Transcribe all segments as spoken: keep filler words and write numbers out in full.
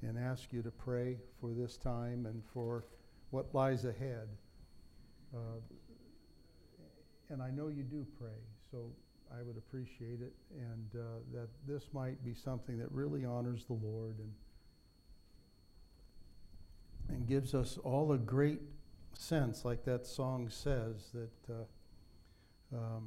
and ask you to pray for this time and for what lies ahead. Uh, and I know you do pray, so I would appreciate it, and uh, that this might be something that really honors the Lord and and gives us all a great sense, like that song says, that uh, um,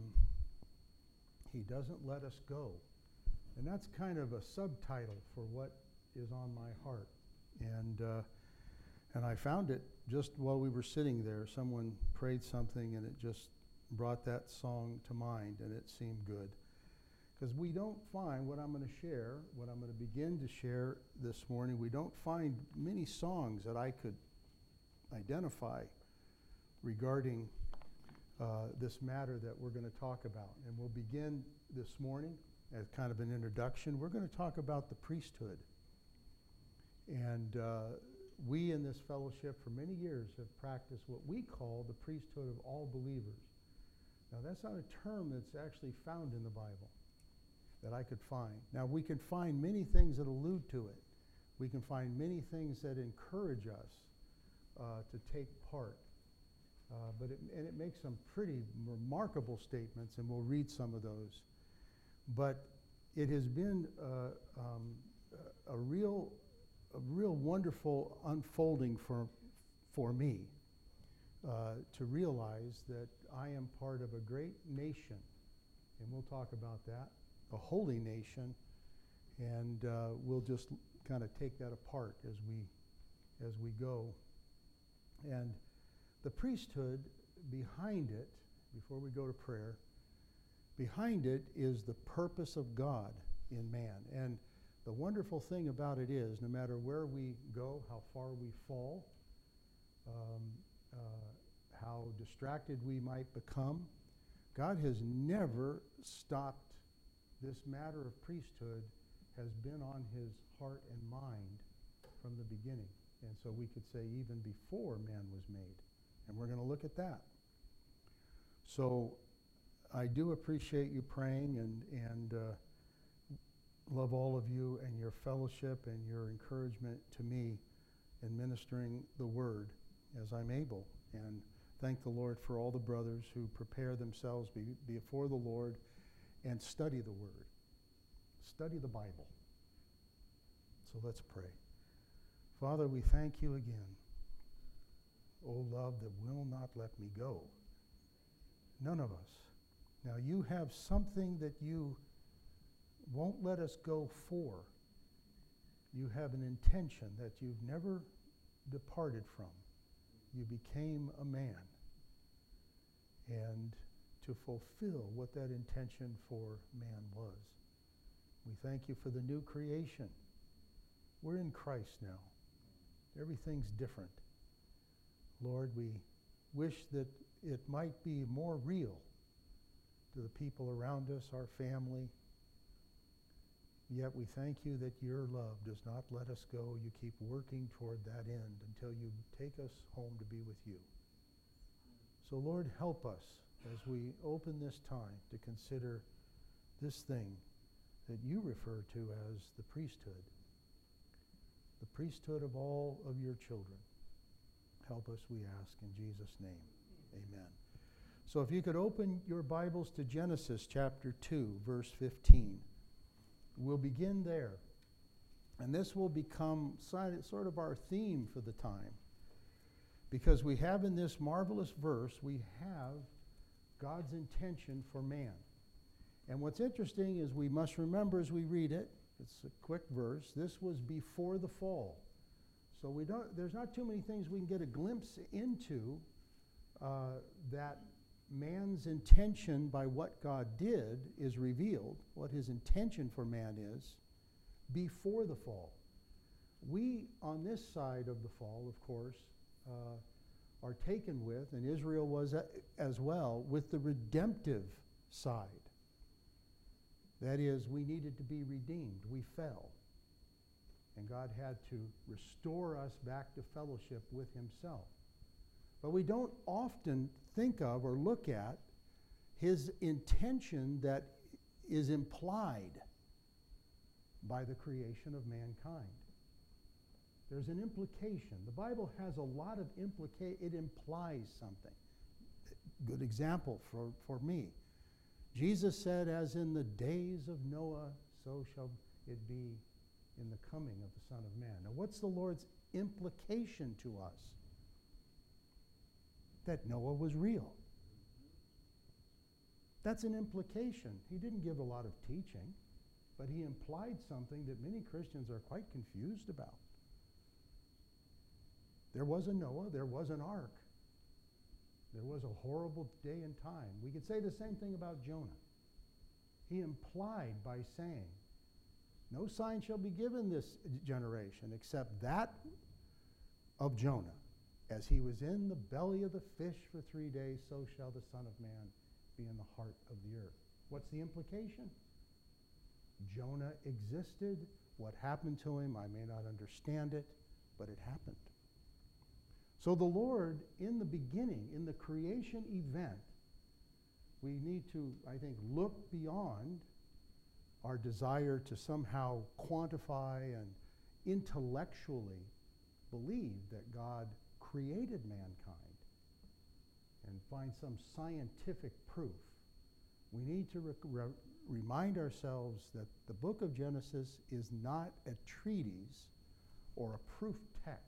He doesn't let us go. And that's kind of a subtitle for what is on my heart. And uh, and I found it just while we were sitting there. Someone prayed something and it just brought that song to mind, and it seemed good. Because we don't find what I'm going to share, what I'm going to begin to share this morning, we don't find many songs that I could identify regarding uh, this matter that we're going to talk about. And we'll begin this morning as kind of an introduction. We're going to talk about the priesthood. And uh, we in this fellowship for many years have practiced what we call the priesthood of all believers. Now, that's not a term that's actually found in the Bible that I could find. Now, we can find many things that allude to it. We can find many things that encourage us uh, to take part. Uh, but it, and it makes some pretty remarkable statements, and we'll read some of those. But it has been uh, um, a real, a real wonderful unfolding for, for me uh, to realize that I am part of a great nation, and we'll talk about that. A holy nation, and uh, we'll just kind of take that apart as we as we go. And the priesthood, behind it, before we go to prayer, behind it is the purpose of God in man. And the wonderful thing about it is, no matter where we go, how far we fall, um, uh, how distracted we might become, God has never stopped. This matter of priesthood has been on his heart and mind from the beginning. And so we could say even before man was made. And we're going to look at that. So I do appreciate you praying, and, and uh, love all of you and your fellowship and your encouragement to me in ministering the word as I'm able. And thank the Lord for all the brothers who prepare themselves be, before the Lord and study the Word. Study the Bible. So let's pray. Father, we thank you again. O love that will not let me go. None of us. Now you have something that you won't let us go for. You have an intention that you've never departed from. You became a man. And to fulfill what that intention for man was. We thank you for the new creation. We're in Christ now. Everything's different. Lord, we wish that it might be more real to the people around us, our family. Yet we thank you that your love does not let us go. You keep working toward that end until you take us home to be with you. So Lord, help us as we open this time to consider this thing that you refer to as the priesthood, the priesthood of all of your children. Help us, we ask, in Jesus' name. Amen. So if you could open your Bibles to Genesis chapter two, verse fifteen. We'll begin there. And this will become sort of our theme for the time, because we have in this marvelous verse, we have God's intention for man. And what's interesting is we must remember as we read it, it's a quick verse, this was before the fall. So we don't, there's not too many things we can get a glimpse into uh, that man's intention by what God did is revealed, what his intention for man is, before the fall. We, on this side of the fall, of course, uh, are taken with, and Israel was a, as well, with the redemptive side. That is, we needed to be redeemed. We fell. And God had to restore us back to fellowship with himself. But we don't often think of or look at his intention that is implied by the creation of mankind. There's an implication. The Bible has a lot of implica- it implies something. Good example for, for me. Jesus said, as in the days of Noah, so shall it be in the coming of the Son of Man. Now, what's the Lord's implication to us? That Noah was real. That's an implication. He didn't give a lot of teaching, but he implied something that many Christians are quite confused about. There was a Noah, there was an ark. There was a horrible day and time. We could say the same thing about Jonah. He implied by saying, no sign shall be given this generation except that of Jonah. As he was in the belly of the fish for three days, so shall the Son of Man be in the heart of the earth. What's the implication? Jonah existed. What happened to him, I may not understand it, but it happened. So the Lord, in the beginning, in the creation event, we need to, I think, look beyond our desire to somehow quantify and intellectually believe that God created mankind and find some scientific proof. We need to re- re- remind ourselves that the book of Genesis is not a treatise or a proof text,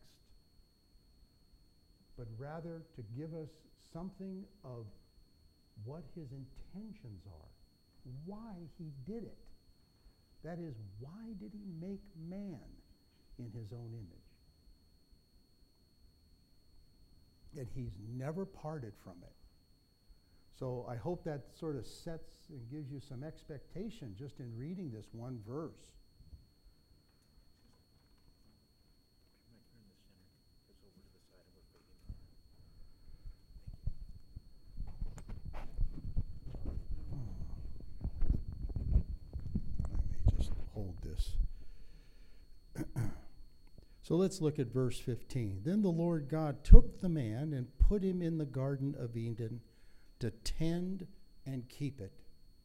but rather to give us something of what his intentions are, why he did it. That is, why did he make man in his own image? And he's never parted from it. So I hope that sort of sets and gives you some expectation just in reading this one verse. Hold this. So let's look at verse fifteen. Then the Lord God took the man and put him in the Garden of Eden to tend and keep it.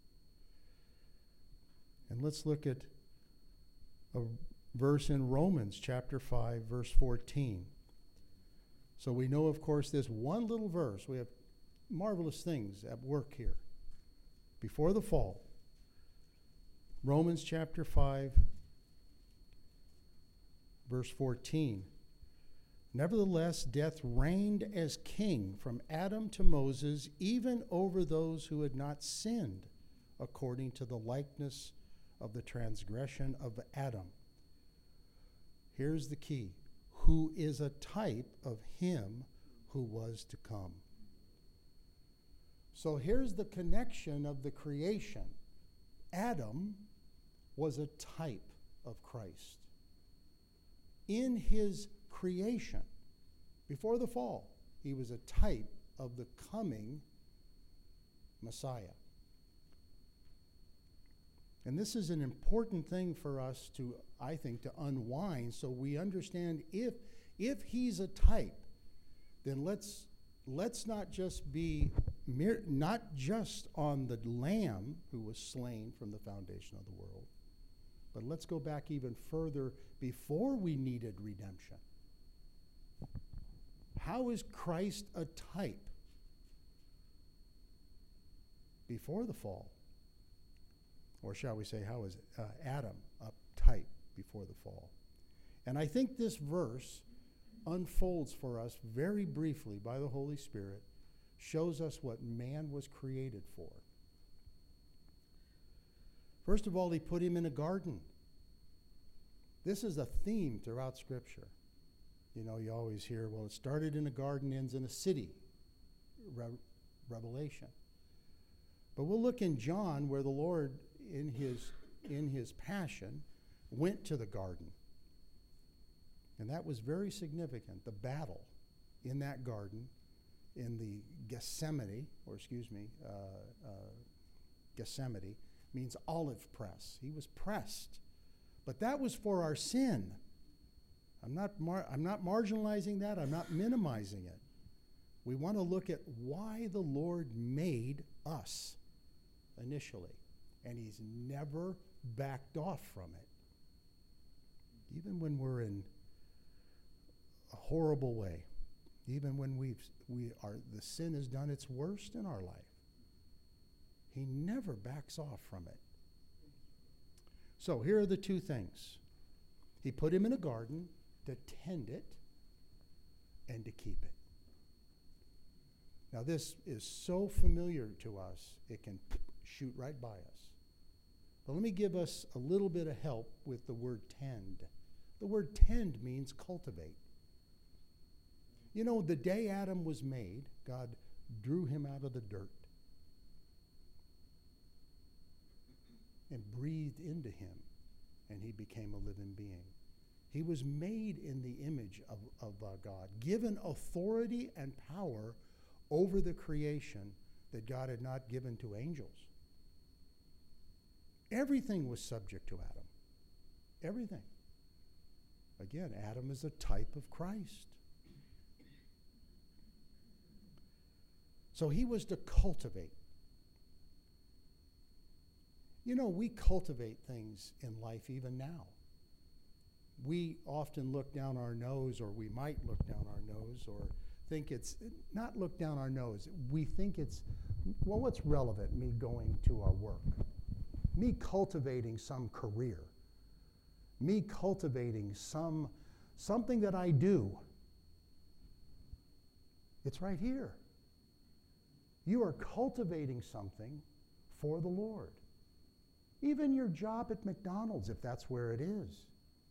And let's look at a verse in Romans chapter five, verse fourteen. So we know, of course, this one little verse. We have marvelous things at work here. Before the fall, Romans chapter five, verse fourteen. Nevertheless, death reigned as king from Adam to Moses, even over those who had not sinned, according to the likeness of the transgression of Adam. Here's the key. Who is a type of him who was to come. So here's the connection of the creation. Adam was a type of Christ. In his creation, before the fall, he was a type of the coming Messiah. And this is an important thing for us to, I think, to unwind so we understand if if he's a type, then let's let's not just be mere, not just on the Lamb who was slain from the foundation of the world, but let's go back even further before we needed redemption. How is Christ a type? Before the fall. Or shall we say, how is uh, Adam a type before the fall? And I think this verse unfolds for us very briefly by the Holy Spirit, shows us what man was created for. First of all, he put him in a garden. This is a theme throughout Scripture. You know, you always hear, well, it started in a garden, ends in a city. Re- Revelation. But we'll look in John where the Lord, in his, in his passion, went to the garden. And that was very significant, the battle in that garden, in the Gethsemane, or excuse me, uh, uh, Gethsemane, means olive press. He was pressed. But that was for our sin. I'm not, mar- I'm not marginalizing that. I'm not minimizing it. We want to look at why the Lord made us initially. And he's never backed off from it. Even when we're in a horrible way. Even when we've, we are, the sin has done its worst in our life. He never backs off from it. So here are the two things. He put him in a garden to tend it and to keep it. Now this is so familiar to us, it can shoot right by us. But let me give us a little bit of help with the word tend. The word tend means cultivate. You know, the day Adam was made, God drew him out of the dirt and breathed into him, and he became a living being. He was made in the image of, of uh, God, given authority and power over the creation that God had not given to angels. Everything was subject to Adam. Everything. Again, Adam is a type of Christ. So he was to cultivate. You know, we cultivate things in life even now. We often look down our nose, or we might look down our nose, or think it's, not look down our nose, we think it's, well, what's relevant, me going to our work? Me cultivating some career. Me cultivating some, something that I do. It's right here. You are cultivating something for the Lord. Even your job at McDonald's, if that's where it is.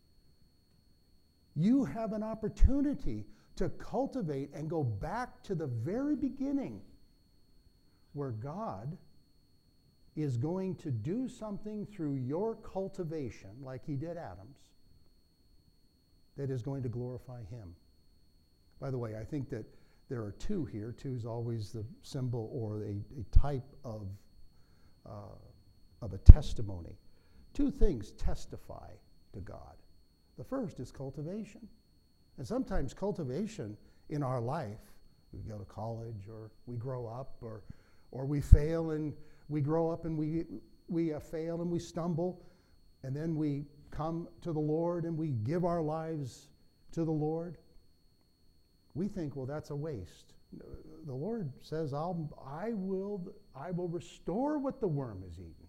You have an opportunity to cultivate and go back to the very beginning where God is going to do something through your cultivation, like he did Adam's, that is going to glorify him. By the way, I think that there are two here. Two is always the symbol or a, a type of, uh, of a testimony. Two things testify to God. The first is cultivation. And sometimes cultivation in our life, we go to college or we grow up or, or we fail and we grow up and we, we uh, fail and we stumble, and then we come to the Lord and we give our lives to the Lord. We think, well, that's a waste. The Lord says, I'll, I will, I will restore what the worm has eaten.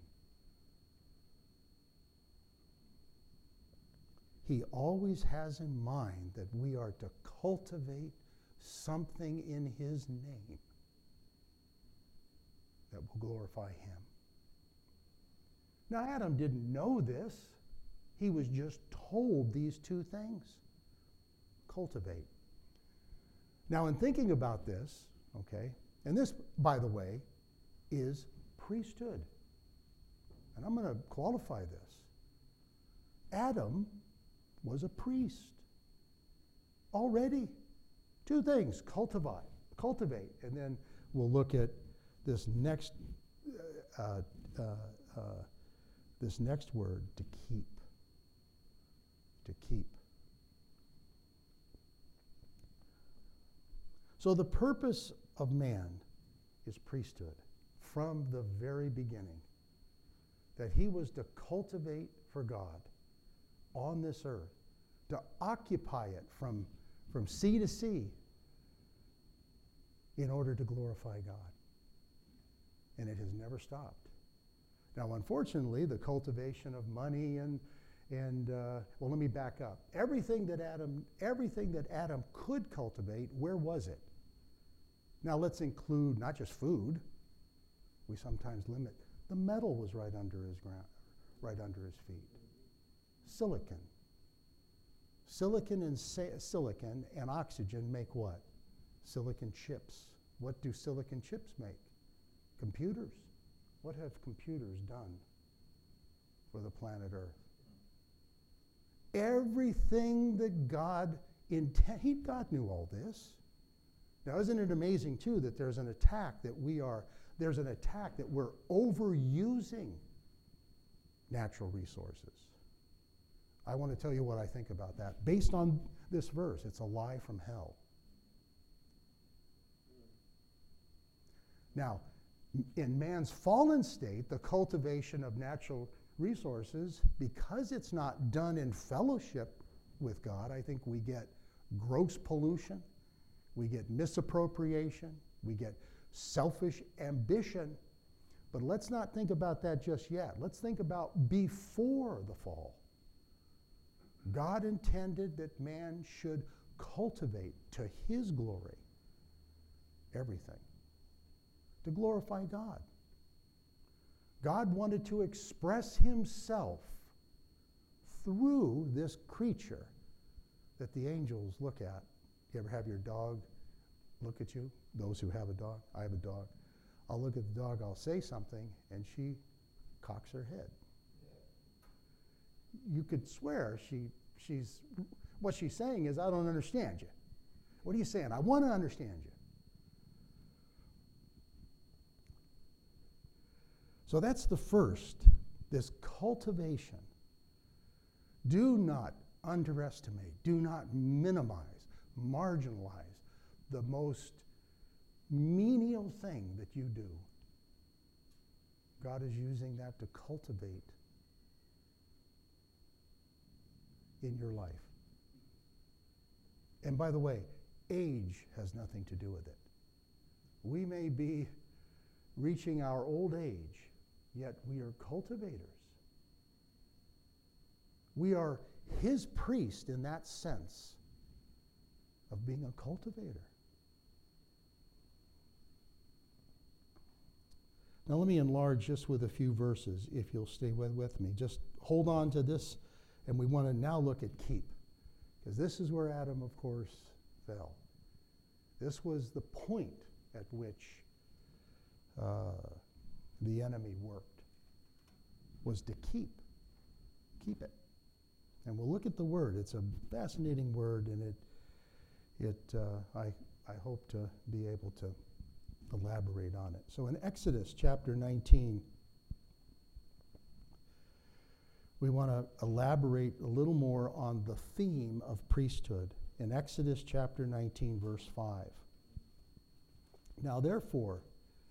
He always has in mind that we are to cultivate something in his name that will glorify him. Now, Adam didn't know this. He was just told these two things. Cultivate. Now, in thinking about this, okay, and this, by the way, is priesthood. And I'm going to qualify this. Adam was a priest already. Two things, cultivate, cultivate, and then we'll look at this next, uh, uh, uh, this next word, to keep, to keep. So the purpose of man is priesthood from the very beginning, that he was to cultivate for God on this earth, to occupy it from, from sea to sea in order to glorify God. And it has never stopped. Now, unfortunately, the cultivation of money and, and uh, well, let me back up. Everything that Adam, everything that Adam could cultivate, where was it? Now, let's include not just food. We sometimes limit. The metal was right under his ground, right under his feet. Silicon. Silicon and sa- silicon and oxygen make what? Silicon chips. What do silicon chips make? Computers. What have computers done for the planet Earth? Everything that God intended, God knew all this. Now, isn't it amazing, too, that there's an attack that we are, there's an attack that we're overusing natural resources. I want to tell you what I think about that. Based on this verse, it's a lie from hell. Now, in man's fallen state, the cultivation of natural resources, because it's not done in fellowship with God, I think we get gross pollution, we get misappropriation, we get selfish ambition. But let's not think about that just yet. Let's think about before the fall. God intended that man should cultivate to his glory everything, to glorify God. God wanted to express himself through this creature that the angels look at. You ever have your dog look at you? Those who have a dog. I have a dog. I'll look at the dog, I'll say something, and she cocks her head. You could swear she, she's, what she's saying is, I don't understand you. What are you saying? I want to understand you. So that's the first, this cultivation. Do not underestimate, do not minimize, marginalize the most menial thing that you do. God is using that to cultivate in your life. And by the way, age has nothing to do with it. We may be reaching our old age, yet we are cultivators. We are his priest in that sense of being a cultivator. Now let me enlarge just with a few verses, if you'll stay with, with me. Just hold on to this, and we want to now look at keep. Because this is where Adam, of course, fell. This was the point at which uh, the enemy worked, was to keep. Keep it. And we'll look at the word. It's a fascinating word, and it, it uh, I, I hope to be able to elaborate on it. So in Exodus chapter nineteen, we want to elaborate a little more on the theme of priesthood. In Exodus chapter nineteen, verse five. Now therefore,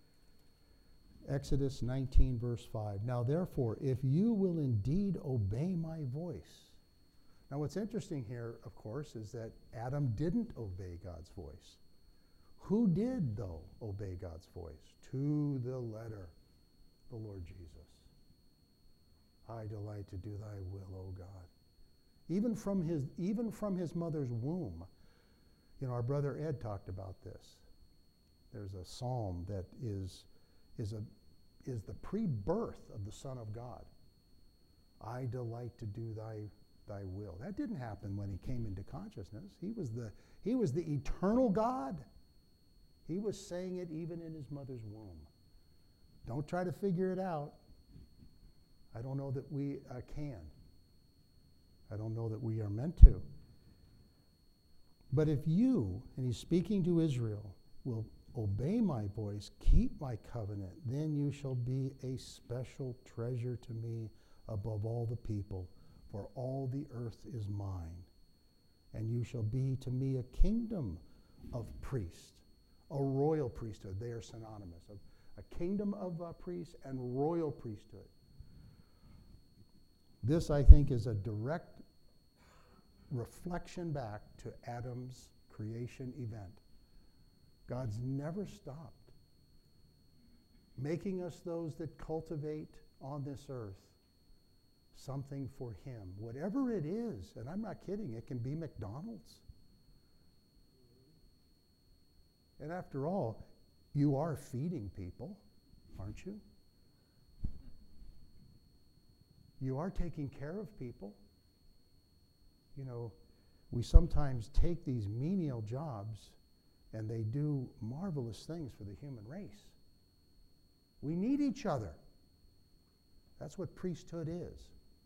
Exodus nineteen, verse five. Now therefore, if you will indeed obey my voice. Now what's interesting here, of course, is that Adam didn't obey God's voice. Who did, though, obey God's voice? To the letter, the Lord Jesus. I delight to do thy will, O God. Even from his, even from his mother's womb. You know, our brother Ed talked about this. There's a psalm that is, is, a, is the pre-birth of the Son of God. I delight to do thy, thy will. That didn't happen when he came into consciousness. He was the, he was the eternal God. He was saying it even in his mother's womb. Don't try to figure it out. I don't know that we uh, can. I don't know that we are meant to. But if you, and he's speaking to Israel, will obey my voice, keep my covenant, then you shall be a special treasure to me above all the people, for all the earth is mine. And you shall be to me a kingdom of priests. A royal priesthood. They are synonymous. A, a kingdom of uh, priests and royal priesthood. This, I think, is a direct reflection back to Adam's creation event. God's never stopped making us those that cultivate on this earth something for him. Whatever it is, and I'm not kidding, it can be McDonald's. And after all, you are feeding people, aren't you? You are taking care of people. You know, we sometimes take these menial jobs and they do marvelous things for the human race. We need each other. That's what priesthood is.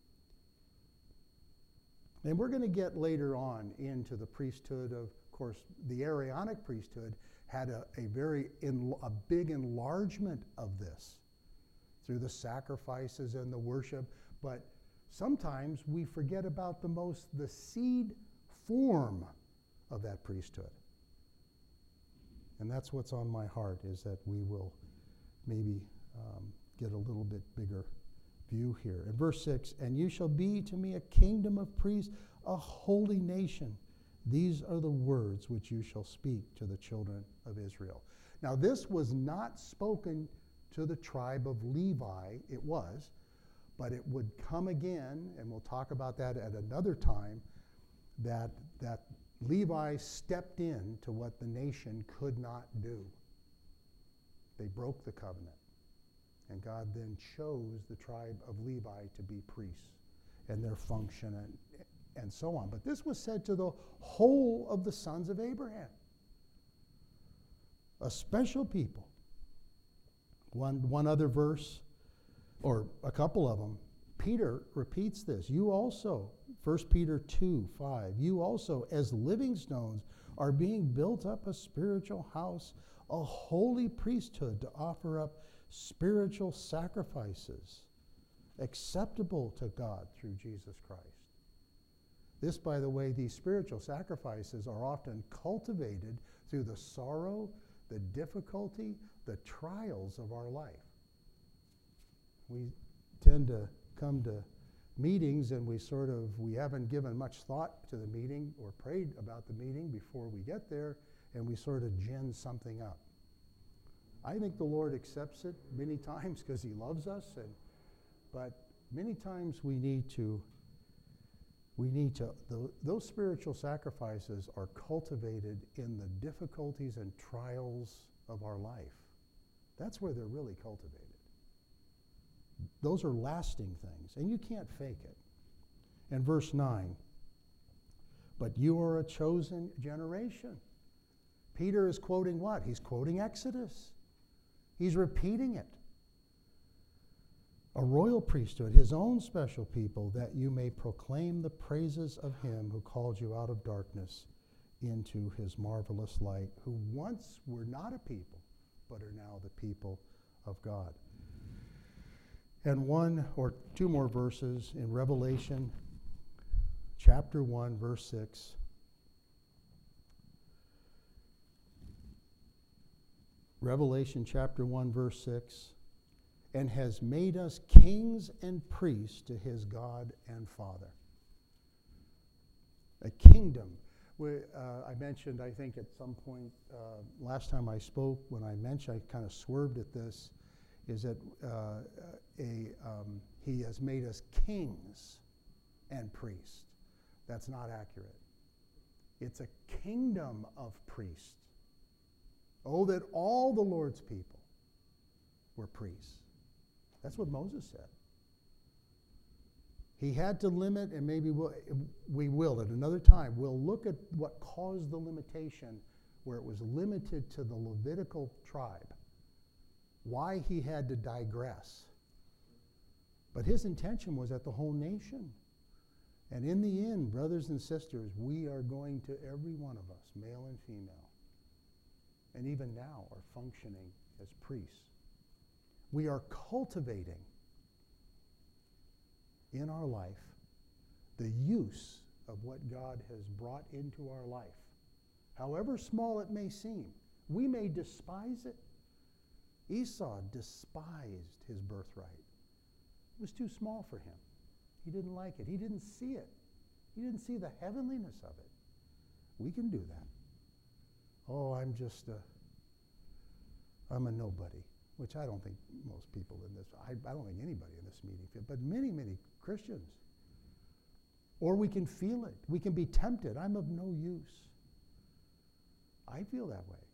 And we're going to get later on into the priesthood of, of course, the Aaronic priesthood had a, a very in, a big enlargement of this through the sacrifices and the worship. But sometimes we forget about the most, the seed form of that priesthood. And that's what's on my heart, is that we will maybe um, get a little bit bigger view here. In verse six, and you shall be to me a kingdom of priests, a holy nation. These are the words which you shall speak to the children of Israel. Now, this was not spoken to the tribe of Levi. It was, but it would come again, and we'll talk about that at another time, that, that Levi stepped in to what the nation could not do. They broke the covenant. And God then chose the tribe of Levi to be priests and their function and, and so on. But this was said to the whole of the sons of Abraham. A special people. One, one other verse, or a couple of them, Peter repeats this. You also, First Peter two, five, you also, as living stones, are being built up a spiritual house, a holy priesthood to offer up spiritual sacrifices acceptable to God through Jesus Christ. This, by the way, these spiritual sacrifices are often cultivated through the sorrow, the difficulty, the trials of our life. We tend to come to meetings and we sort of, we haven't given much thought to the meeting or prayed about the meeting before we get there, and we sort of gin something up. I think the Lord accepts it many times because he loves us, and but many times we need to, we need to, the, those spiritual sacrifices are cultivated in the difficulties and trials of our life. That's where they're really cultivated. Those are lasting things, and you can't fake it. And verse nine, but you are a chosen generation. Peter is quoting what? He's quoting Exodus. He's repeating it. A royal priesthood, his own special people, that you may proclaim the praises of him who called you out of darkness into his marvelous light, who once were not a people, but are now the people of God. And one or two more verses in Revelation chapter one, verse six. Revelation chapter one, verse six, and has made us kings and priests to his God and Father. A kingdom. We, uh, I mentioned, I think at some point, uh, last time I spoke, when I mentioned, I kind of swerved at this, is that uh, a, um, he has made us kings and priests. That's not accurate. It's a kingdom of priests. Oh, that all the Lord's people were priests. That's what Moses said. He had to limit, and maybe we'll, we will at another time, we'll look at what caused the limitation where it was limited to the Levitical tribe, why he had to digress. But his intention was at the whole nation. And in the end, brothers and sisters, we are going to, every one of us, male and female, and even now are functioning as priests. We are cultivating in our life the use of what God has brought into our life. However small it may seem, we may despise it. Esau despised his birthright. It was too small for him. He didn't like it. He didn't see it. He didn't see the heavenliness of it. We can do that. Oh, I'm just a, I'm a nobody, which I don't think most people in this, I, I don't think anybody in this meeting feel, but many, many Christians. Or we can feel it. We can be tempted. I'm of no use. I feel that way.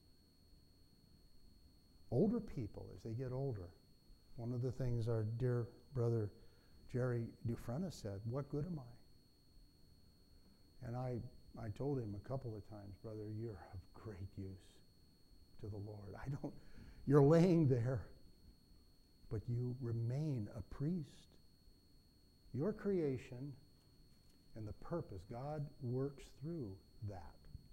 Older people, as they get older, one of the things our dear brother Jerry Dufresne said, what good am I? And I, I told him a couple of times, brother, you're of great use to the Lord. I don't, you're laying there, but you remain a priest. Your creation and the purpose, God works through that.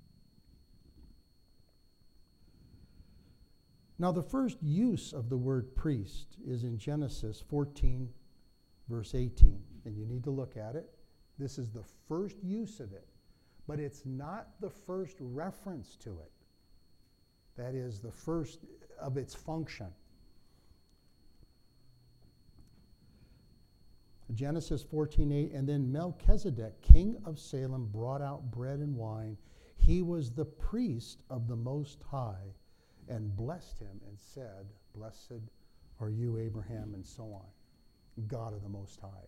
Now, the first use of the word priest is in Genesis fourteen, verse eighteen, and you need to look at it. This is the first use of it, but it's not the first reference to it. That is the first of its function. Genesis fourteen eight, and then Melchizedek, king of Salem, brought out bread and wine. He was the priest of the Most High, and blessed him and said, Blessed are you, Abraham, and so on, God of the Most High.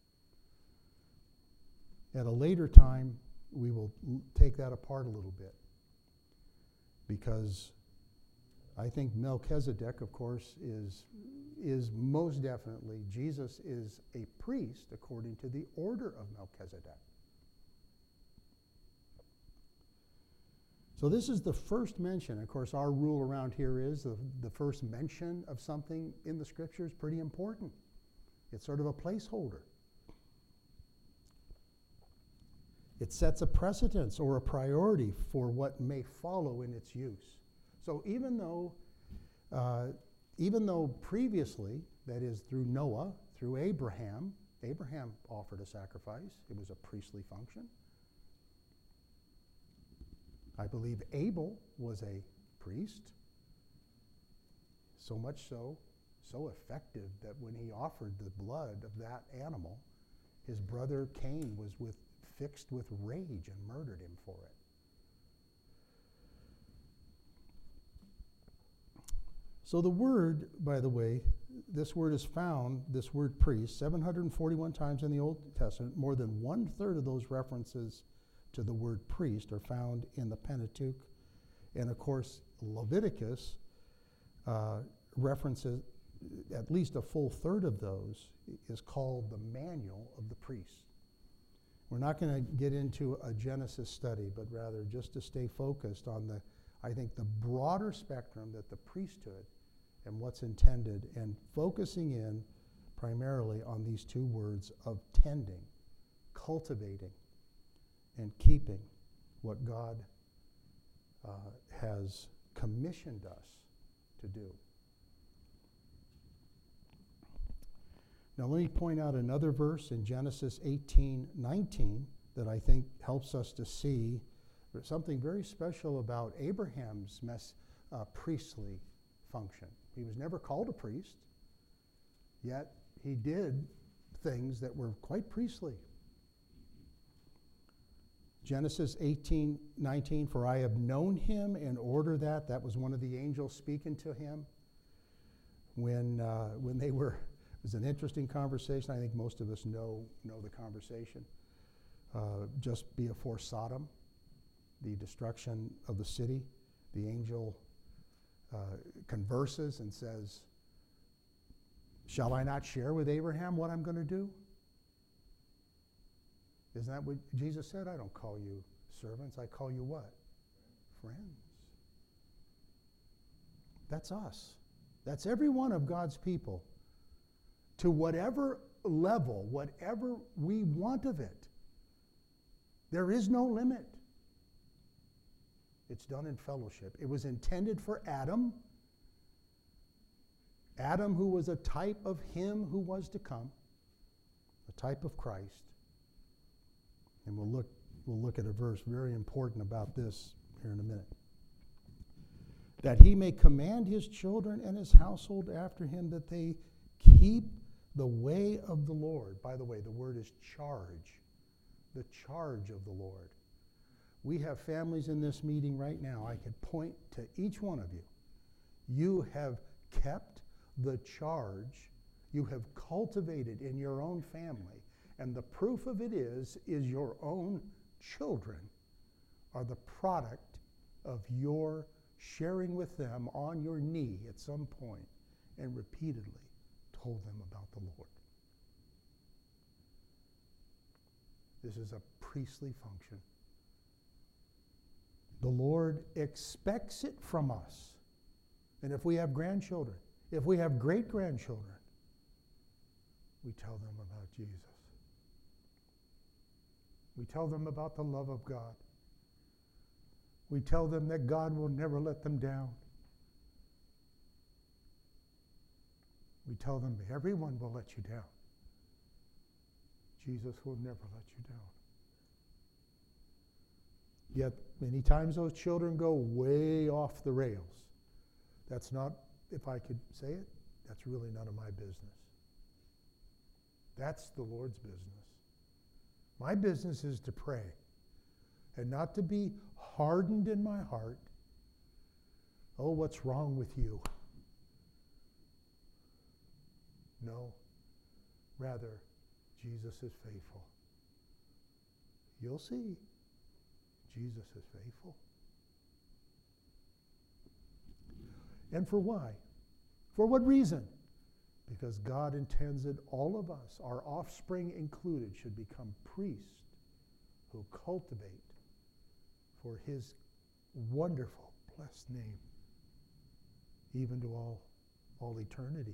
At a later time, we will l- take that apart a little bit, because I think Melchizedek, of course, is, is most definitely, Jesus is a priest according to the order of Melchizedek. So this is the first mention. Of course, our rule around here is the, the first mention of something in the Scripture is pretty important. It's sort of a placeholder. It sets a precedence or a priority for what may follow in its use. So even though, uh, even though previously, that is through Noah, through Abraham, Abraham offered a sacrifice. It was a priestly function. I believe Abel was a priest, so much so, so effective that when he offered the blood of that animal, his brother Cain was with, fixed with rage and murdered him for it. So the word, by the way, this word is found, this word priest, seven hundred forty-one times in the Old Testament. More than one-third of those references to the word priest are found in the Pentateuch. And of course, Leviticus uh, references, at least a full third of those is called the manual of the priest. We're not going to get into a Genesis study, but rather just to stay focused on the, I think, the broader spectrum that the priesthood and what's intended, and focusing in primarily on these two words of tending, cultivating, and keeping what God uh, has commissioned us to do. Now let me point out another verse in Genesis eighteen nineteen that I think helps us to see something very special about Abraham's mess, uh, priestly function. He was never called a priest, yet he did things that were quite priestly. Genesis eighteen nineteen, for I have known him and order that. That was one of the angels speaking to him when uh, when they were, it was an interesting conversation. I think most of us know, know the conversation. Uh, just before Sodom, the destruction of the city, the angel uh, converses and says, shall I not share with Abraham what I'm going to do? Isn't that what Jesus said? I don't call you servants. I call you what? Friends. That's us. That's every one of God's people. To whatever level, whatever we want of it, there is no limit. It's done in fellowship. It was intended for Adam. Adam, who was a type of him who was to come, a type of Christ. And we'll look, we'll look at a verse very important about this here in a minute. That he may command his children and his household after him, that they keep the way of the Lord. By the way, the word is charge. The charge of the Lord. We have families in this meeting right now. I could point to each one of you. You have kept the charge. You have cultivated in your own family. And the proof of it is, is your own children are the product of your sharing with them on your knee at some point and repeatedly told them about the Lord. This is a priestly function. The Lord expects it from us. And if we have grandchildren, if we have great-grandchildren, we tell them about Jesus. We tell them about the love of God. We tell them that God will never let them down. We tell them everyone will let you down. Jesus will never let you down. Yet, many times those children go way off the rails. That's not, if I could say it, that's really none of my business. That's the Lord's business. My business is to pray and not to be hardened in my heart. Oh, what's wrong with you? No. Rather, Jesus is faithful. You'll see. Jesus is faithful. And for why? For what reason? Because God intends that all of us, our offspring included, should become priests who cultivate for his wonderful, blessed name, even to all, all eternity.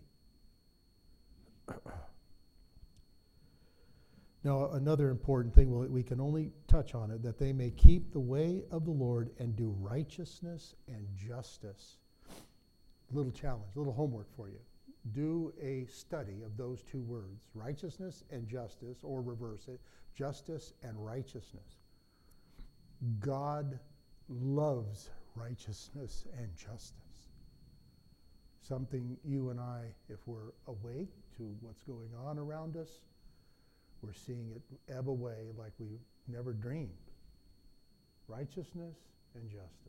Now, another important thing, well, we can only touch on it, that they may keep the way of the Lord and do righteousness and justice. Little challenge, little homework for you. Do a study of those two words, righteousness and justice, or reverse it, justice and righteousness. God loves righteousness and justice. Something you and I, if we're awake to what's going on around us, we're seeing it ebb away like we never dreamed. Righteousness and justice.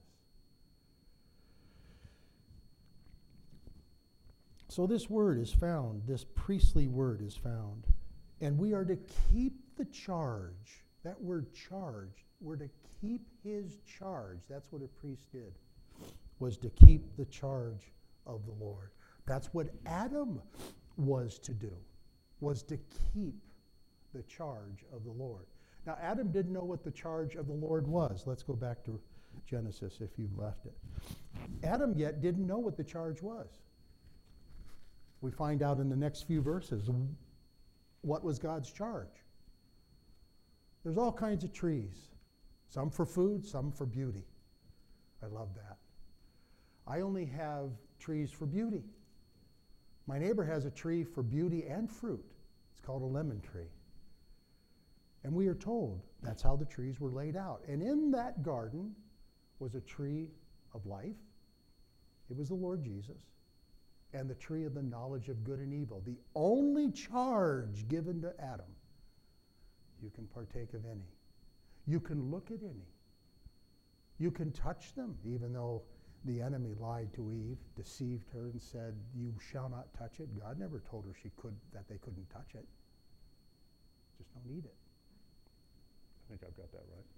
So this word is found, this priestly word is found, and we are to keep the charge. That word charge, we're to keep his charge. That's what a priest did, was to keep the charge of the Lord. That's what Adam was to do, was to keep the charge of the Lord. Now, Adam didn't know what the charge of the Lord was. Let's go back to Genesis if you've left it. Adam yet didn't know what the charge was. We find out in the next few verses what was God's charge. There's all kinds of trees, some for food, some for beauty. I love that. I only have trees for beauty. My neighbor has a tree for beauty and fruit. It's called a lemon tree. And we are told that's how the trees were laid out. And in that garden was a tree of life. It was the Lord Jesus. And the tree of the knowledge of good and evil. The only charge given to Adam. You can partake of any. You can look at any. You can touch them, even though the enemy lied to Eve, deceived her, and said, "You shall not touch it." God never told her she could, that they couldn't touch it. Just don't eat it. I think I've got that right.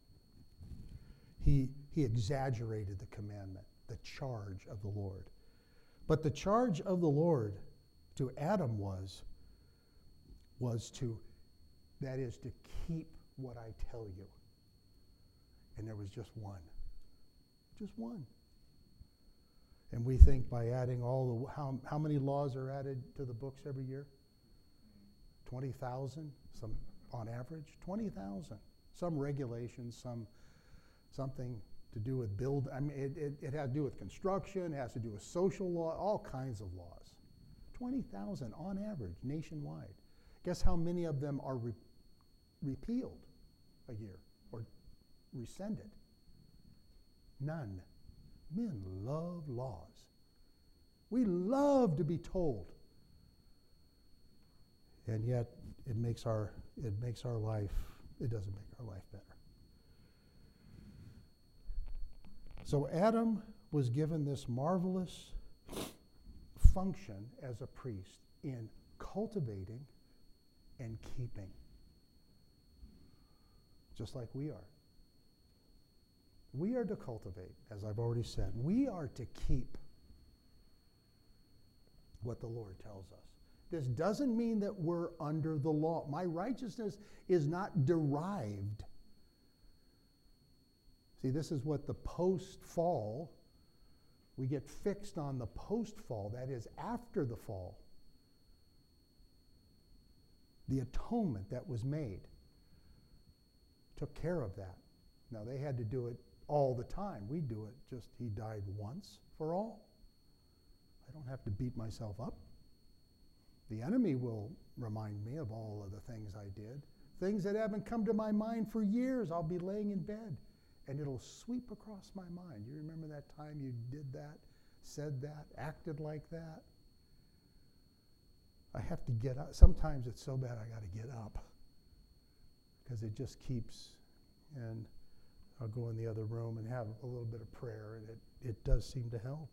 He, he exaggerated the commandment, the charge of the Lord. But the charge of the Lord to Adam was, was to, that is, to keep what I tell you. And there was just one. Just one. And we think by adding all the, how, how many laws are added to the books every year? twenty thousand, some on average, twenty thousand. Some regulations, some something to do with build. I mean, it, it, it has to do with construction, it has to do with social law, all kinds of laws. twenty thousand on average, nationwide. Guess how many of them are re- repealed a year or rescinded? None. Men love laws. We love to be told. And yet it makes our it makes our life, it doesn't make our life better. So Adam was given this marvelous function as a priest in cultivating and keeping, just like we are. We are to cultivate, as I've already said. We are to keep what the Lord tells us. This doesn't mean that we're under the law. My righteousness is not derived. See, this is what the post-fall, we get fixed on the post-fall, that is after the fall. The atonement that was made took care of that. Now, they had to do it all the time. We do it just, he died once for all. I don't have to beat myself up. The enemy will remind me of all of the things I did. Things that haven't come to my mind for years. I'll be laying in bed, and it'll sweep across my mind. You remember that time you did that, said that, acted like that? I have to get up. Sometimes it's so bad I got to get up because it just keeps, and I'll go in the other room and have a little bit of prayer, and it, it does seem to help.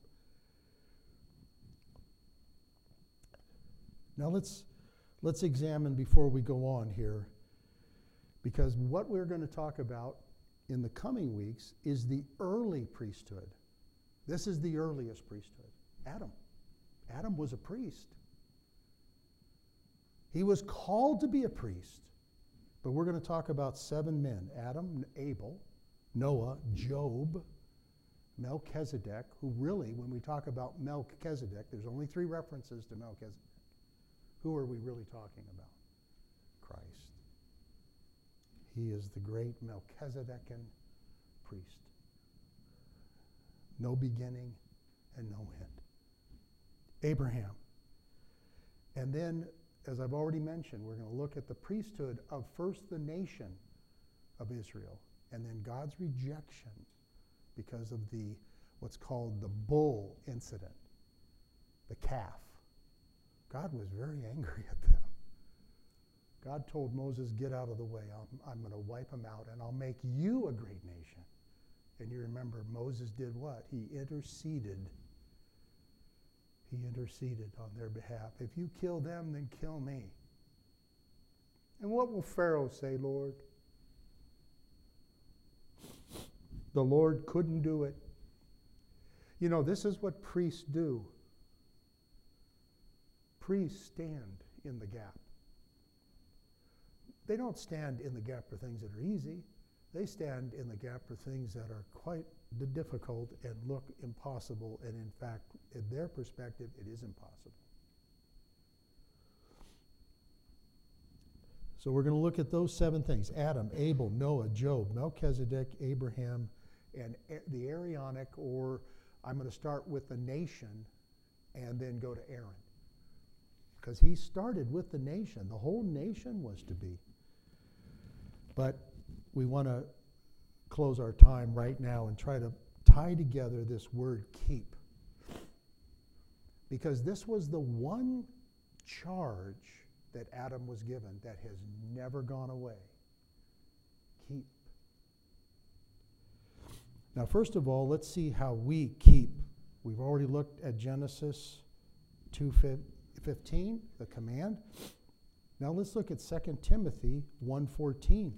Now let's let's examine before we go on here, because what we're going to talk about in the coming weeks is the early priesthood. This is the earliest priesthood. Adam. Adam was a priest. He was called to be a priest. But we're going to talk about seven men: Adam, Abel, Noah, Job, Melchizedek, who really, when we talk about Melchizedek, there's only three references to Melchizedek. Who are we really talking about? Christ. He is the great Melchizedekan priest. No beginning and no end. Abraham. And then, as I've already mentioned, we're going to look at the priesthood of first the nation of Israel, and then God's rejection because of the what's called the bull incident, the calf. God was very angry at them. God told Moses, get out of the way. I'm, I'm going to wipe them out, and I'll make you a great nation. And you remember Moses did what? He interceded. He interceded on their behalf. If you kill them, then kill me. And what will Pharaoh say, Lord? The Lord couldn't do it. You know, this is what priests do. Priests stand in the gap. They don't stand in the gap for things that are easy. They stand in the gap for things that are quite difficult and look impossible, and in fact, in their perspective, it is impossible. So we're going to look at those seven things: Adam, Abel, Noah, Job, Melchizedek, Abraham, and the Aaronic, or I'm going to start with the nation and then go to Aaron. Because he started with the nation. The whole nation was to be. But we want to close our time right now and try to tie together this word keep. Because this was the one charge that Adam was given that has never gone away. Keep. Now, first of all, let's see how we keep. We've already looked at Genesis two fifteen, the command. Now let's look at Second Timothy one fourteen.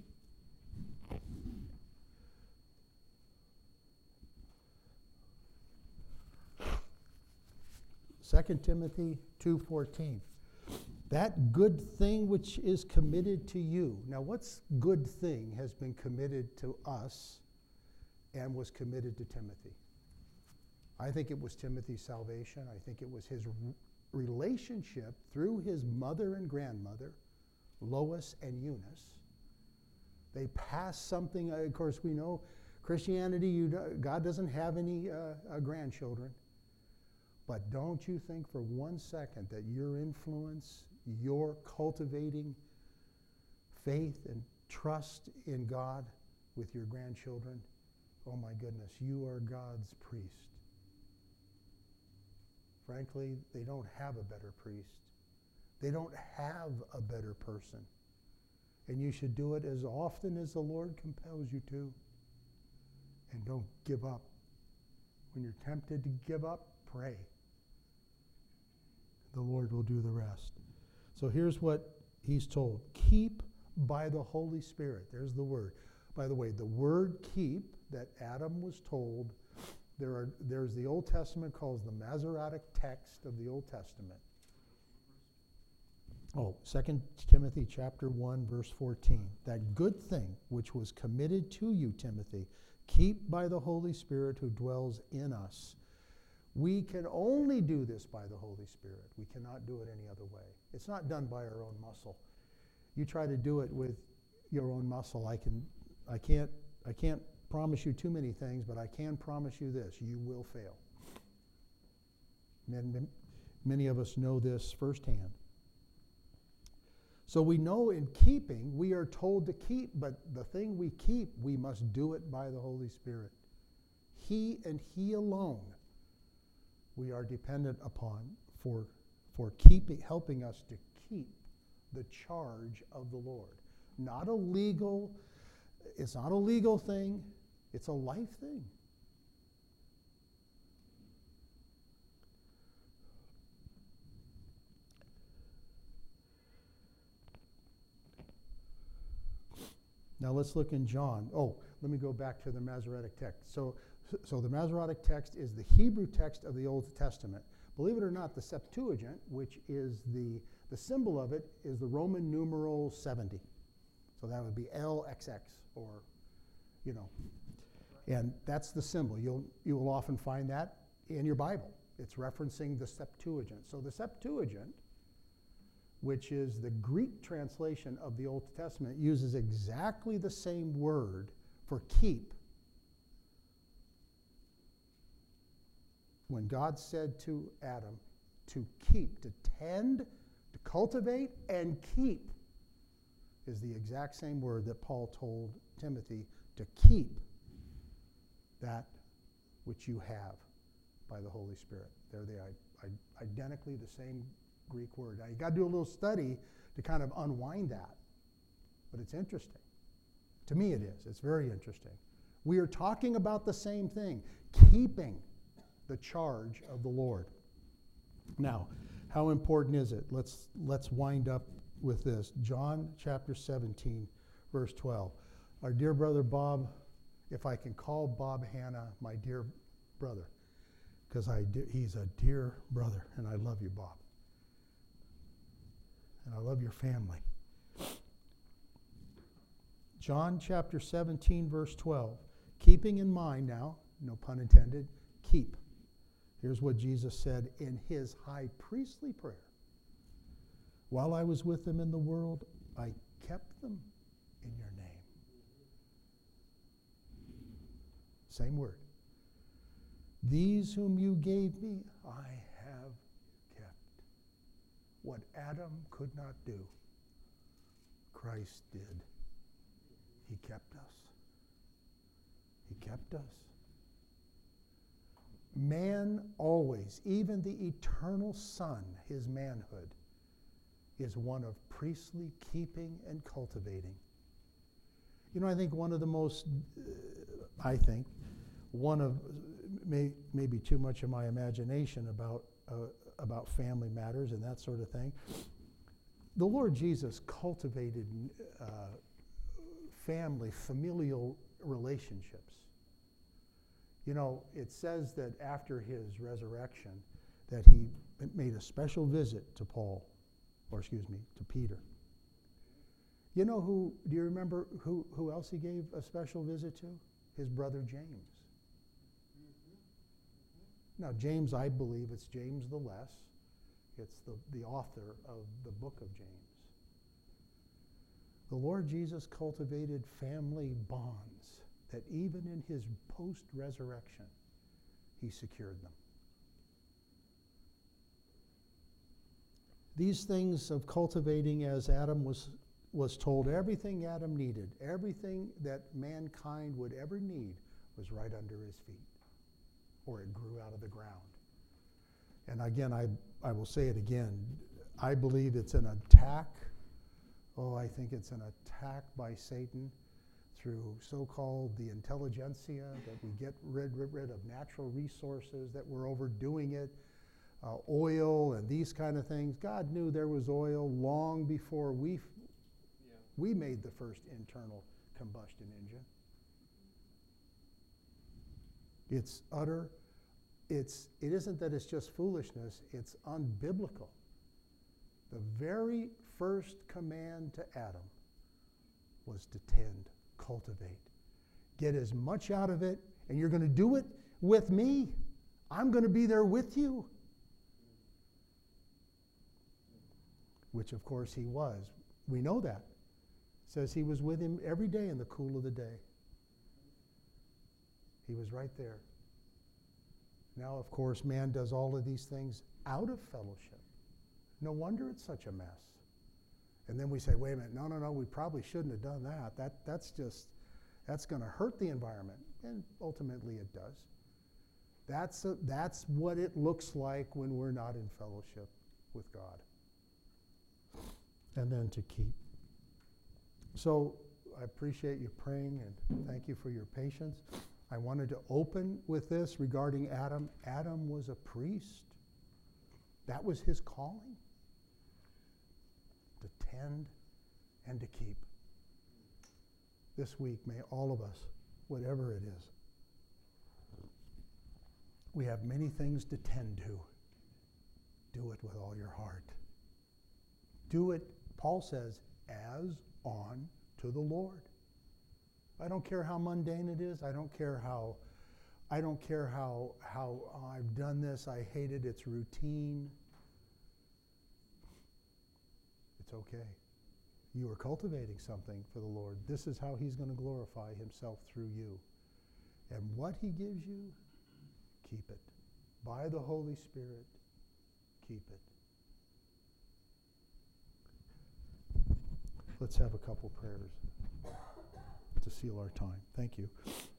Second Timothy two fourteen. That good thing which is committed to you. Now, what's good thing has been committed to us and was committed to Timothy? I think it was Timothy's salvation. I think it was his relationship through his mother and grandmother, Lois and Eunice. They passed something. Of course, we know Christianity, you, God doesn't have any uh, uh, grandchildren. But don't you think for one second that your influence, your cultivating faith and trust in God with your grandchildren, oh my goodness, you are God's priest. Frankly, they don't have a better priest. They don't have a better person. And you should do it as often as the Lord compels you to. And don't give up. When you're tempted to give up, pray. The Lord will do the rest. So here's what he's told. Keep by the Holy Spirit. There's the word. By the way, the word keep that Adam was told, there are, there's the Old Testament calls the Masoretic text of the Old Testament. Oh, Second Timothy chapter one, verse fourteen. That good thing which was committed to you, Timothy, keep by the Holy Spirit who dwells in us. We can only do this by the Holy Spirit. We cannot do it any other way. It's not done by our own muscle. You try to do it with your own muscle. I can, I can't, I can't promise you too many things, but I can promise you this: you will fail. And many of us know this firsthand. So we know in keeping, we are told to keep, but the thing we keep, we must do it by the Holy Spirit. He and He alone we are dependent upon for for keeping, helping us to keep the charge of the Lord. Not a legal, it's not a legal thing, it's a life thing. Now let's look in John. Oh, let me go back to the Masoretic text. So, so the Masoretic text is the Hebrew text of the Old Testament. Believe it or not, the Septuagint, which is the, the symbol of it, is the Roman numeral seventy. So that would be L X X, or, you know. And that's the symbol. You'll, you will often find that in your Bible. It's referencing the Septuagint. So the Septuagint, which is the Greek translation of the Old Testament, uses exactly the same word for keep. When God said to Adam to keep, to tend, to cultivate, and keep, is the exact same word that Paul told Timothy to keep that which you have by the Holy Spirit. They're the, I, I, identically the same Greek word. Now, you got to do a little study to kind of unwind that, but it's interesting. To me, it is. It's very interesting. We are talking about the same thing, keeping the charge of the Lord. Now, how important is it? Let's let's wind up with this. John chapter seventeen, verse twelve. Our dear brother Bob, if I can call Bob Hanna my dear brother, because I he's a dear brother, and I love you, Bob. And I love your family. John chapter seventeen, verse twelve. Keeping in mind now, no pun intended, keep. Here's what Jesus said in his high priestly prayer. While I was with them in the world, I kept them in your name. Same word. These whom you gave me, I have kept. What Adam could not do, Christ did. He kept us. He kept us. Man always, even the eternal Son, his manhood, is one of priestly keeping and cultivating. You know, I think one of the most, uh, I think, one of, may, maybe too much of my imagination about, uh, about family matters and that sort of thing. The Lord Jesus cultivated uh, family, familial relationships. You know, it says that after his resurrection, that he made a special visit to Paul, or excuse me, to Peter. You know who, do you remember who, who else he gave a special visit to? His brother James. Now, James, I believe it's James the Less. It's the, the author of the book of James. The Lord Jesus cultivated family bonds that even in his post-resurrection, he secured them. These things of cultivating, as Adam was, was told, everything Adam needed, everything that mankind would ever need was right under his feet, or it grew out of the ground. And again, I, I will say it again, I believe it's an attack, oh, I think it's an attack by Satan through so-called the intelligentsia, that we get rid, rid, rid of natural resources, that we're overdoing it, uh, oil and these kind of things. God knew there was oil long before we, f- yeah. we made the first internal combustion engine. It's utter, it's, it isn't that it's just foolishness, it's unbiblical. The very first command to Adam was to tend, cultivate. Get as much out of it, and you're going to do it with me. I'm going to be there with you. Which, of course, he was. We know that. It says he was with him every day in the cool of the day. He was right there. Now, of course, man does all of these things out of fellowship. No wonder it's such a mess. And then we say, wait a minute, no, no, no, we probably shouldn't have done that. That that's just, that's going to hurt the environment. And ultimately it does. That's, a, that's what it looks like when we're not in fellowship with God. And then to keep. So I appreciate you praying and thank you for your patience. I wanted to open with this regarding Adam. Adam was a priest. That was his calling. To tend and to keep. This week, may all of us, whatever it is, we have many things to tend to. Do it with all your heart. Do it, Paul says, as on to the Lord. I don't care how mundane it is. I don't care how I don't care how how I've done this. I hate it. It's routine. It's okay. You are cultivating something for the Lord. This is how he's going to glorify himself through you. And what he gives you, keep it. By the Holy Spirit, keep it. Let's have a couple prayers to seal our time. Thank you.